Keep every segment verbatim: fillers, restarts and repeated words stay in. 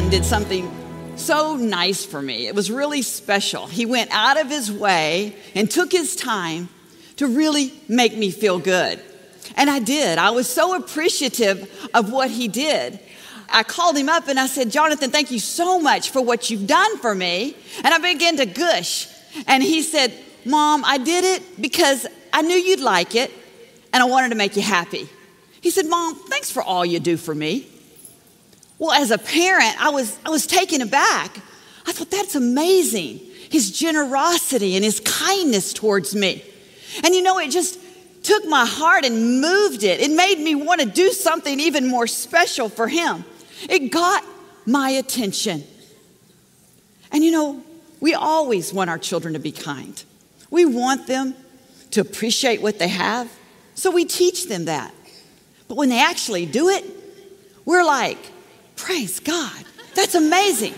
Jonathan did something so nice for me. It was really special. He went out of his way and took his time to really make me feel good. And I did. I was so appreciative of what he did. I called him up and I said, Jonathan, thank you so much for what you've done for me. And I began to gush. And he said, Mom, I did it because I knew you'd like it and I wanted to make you happy. He said, Mom, thanks for all you do for me. Well, as a parent, I was I was taken aback. I thought, that's amazing. His generosity and his kindness towards me. And you know, it just took my heart and moved it. It made me want to do something even more special for him. It got my attention. And you know, we always want our children to be kind. We want them to appreciate what they have, so we teach them that. But when they actually do it, we're like, praise God, that's amazing.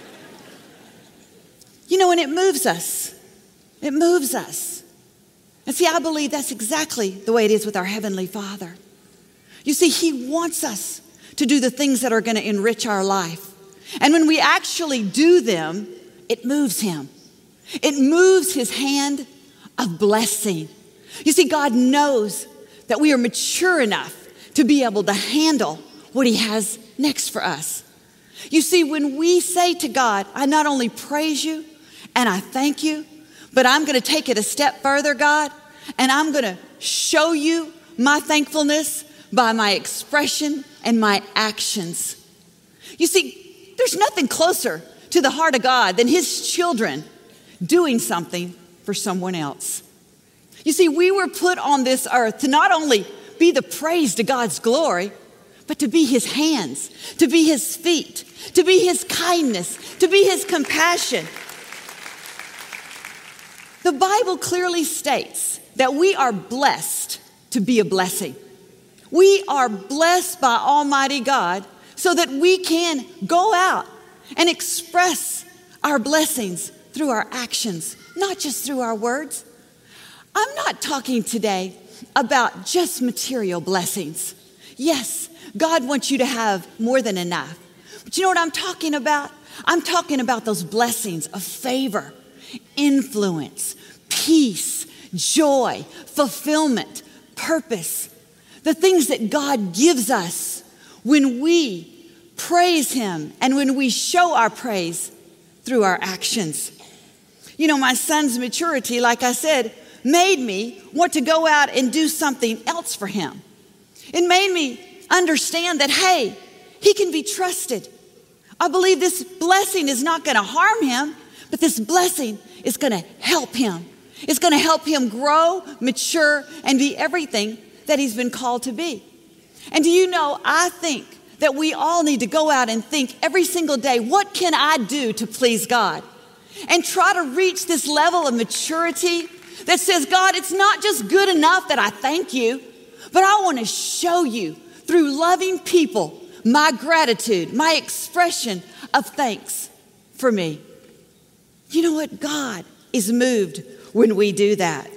You know, and it moves us. It moves us. And see, I believe that's exactly the way it is with our Heavenly Father. You see, He wants us to do the things that are going to enrich our life. And when we actually do them, it moves Him. It moves His hand of blessing. You see, God knows that we are mature enough to be able to handle what He has next for us. You see, when we say to God, I not only praise you and I thank you, but I'm going to take it a step further, God, and I'm going to show you my thankfulness by my expression and my actions. You see, there's nothing closer to the heart of God than His children doing something for someone else. You see, we were put on this earth to not only be the praise to God's glory, but to be His hands, to be His feet, to be His kindness, to be His compassion. The Bible clearly states that we are blessed to be a blessing. We are blessed by Almighty God so that we can go out and express our blessings through our actions, not just through our words. I'm not talking today about just material blessings. Yes, God wants you to have more than enough. But you know what I'm talking about? I'm talking about those blessings of favor, influence, peace, joy, fulfillment, purpose. The things that God gives us when we praise Him and when we show our praise through our actions. You know, my son's maturity, like I said, made me want to go out and do something else for him. It made me understand that, hey, he can be trusted. I believe this blessing is not going to harm him, but this blessing is going to help him. It's going to help him grow, mature, and be everything that he's been called to be. And do you know, I think that we all need to go out and think every single day, what can I do to please God? And try to reach this level of maturity that says, God, it's not just good enough that I thank you, but I want to show you through loving people my gratitude, my expression of thanks for me. You know what? God is moved when we do that.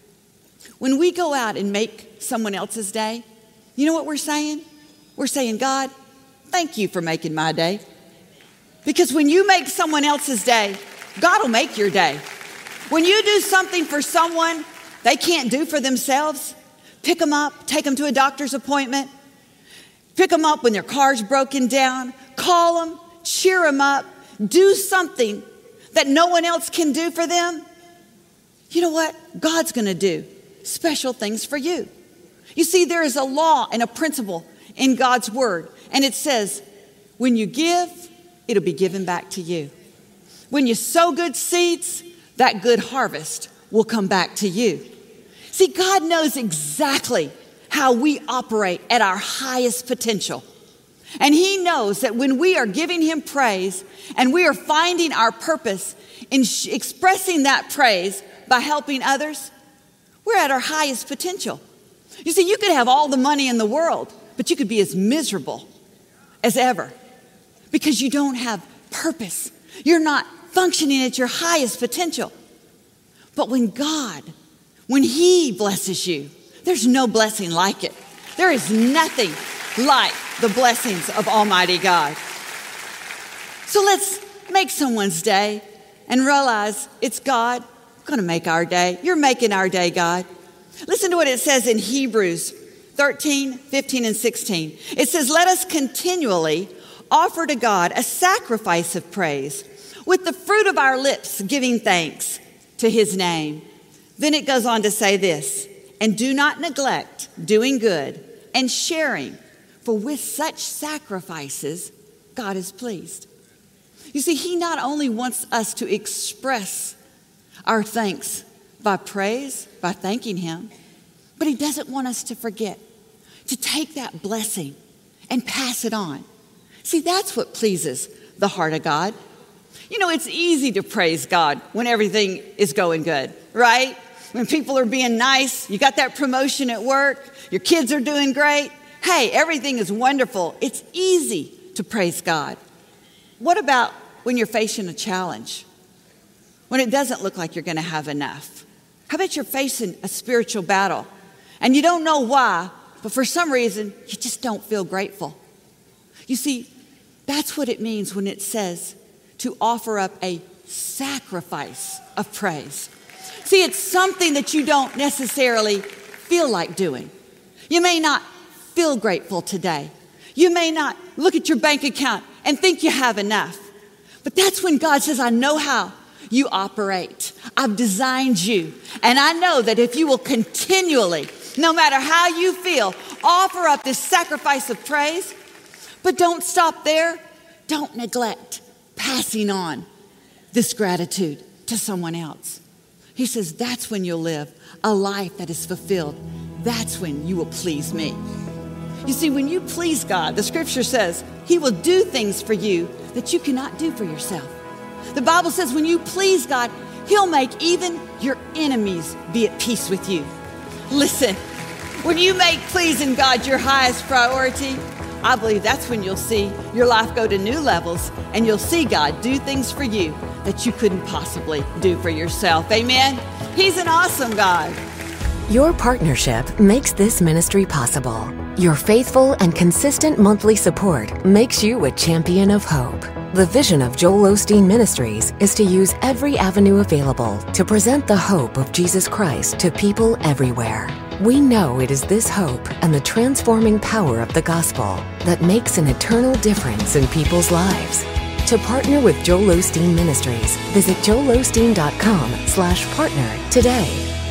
When we go out and make someone else's day, you know what we're saying? We're saying, God, thank you for making my day. Because when you make someone else's day, God will make your day. When you do something for someone they can't do for themselves, pick them up, take them to a doctor's appointment, pick them up when their car's broken down, call them, cheer them up, do something that no one else can do for them. You know what? God's going to do special things for you. You see, there is a law and a principle in God's word, and it says, when you give, it'll be given back to you. When you sow good seeds, that good harvest will come back to you. See, God knows exactly how we operate at our highest potential. And He knows that when we are giving Him praise and we are finding our purpose in sh- expressing that praise by helping others, we're at our highest potential. You see, you could have all the money in the world, but you could be as miserable as ever because you don't have purpose. You're not functioning at your highest potential. But when God, when He blesses you, there's no blessing like it. There is nothing like the blessings of Almighty God. So let's make someone's day and realize it's God going to make our day. You're making our day, God. Listen to what it says in Hebrews thirteen, fifteen, and sixteen. It says, let us continually offer to God a sacrifice of praise with the fruit of our lips, giving thanks to his name. Then it goes on to say this, and do not neglect doing good and sharing, for with such sacrifices, God is pleased. You see, he not only wants us to express our thanks by praise, by thanking him, but he doesn't want us to forget to take that blessing and pass it on. See, that's what pleases the heart of God. You know, it's easy to praise God when everything is going good, right? When people are being nice, you got that promotion at work, your kids are doing great. Hey, everything is wonderful. It's easy to praise God. What about when you're facing a challenge? When it doesn't look like you're going to have enough? How about you're facing a spiritual battle and you don't know why, but for some reason, you just don't feel grateful? You see, that's what it means when it says to offer up a sacrifice of praise. See, it's something that you don't necessarily feel like doing. You may not feel grateful today. You may not look at your bank account and think you have enough. But that's when God says, I know how you operate. I've designed you. And I know that if you will continually, no matter how you feel, offer up this sacrifice of praise, but don't stop there. Don't neglect passing on this gratitude to someone else. He says, that's when you'll live a life that is fulfilled. That's when you will please me. You see, when you please God, the scripture says he will do things for you that you cannot do for yourself. The Bible says when you please God, he'll make even your enemies be at peace with you. Listen, when you make pleasing God your highest priority, I believe that's when you'll see your life go to new levels and you'll see God do things for you that you couldn't possibly do for yourself. Amen? He's an awesome God. Your partnership makes this ministry possible. Your faithful and consistent monthly support makes you a champion of hope. The vision of Joel Osteen Ministries is to use every avenue available to present the hope of Jesus Christ to people everywhere. We know it is this hope and the transforming power of the gospel that makes an eternal difference in people's lives. To partner with Joel Osteen Ministries, visit joel osteen dot com slash partner today.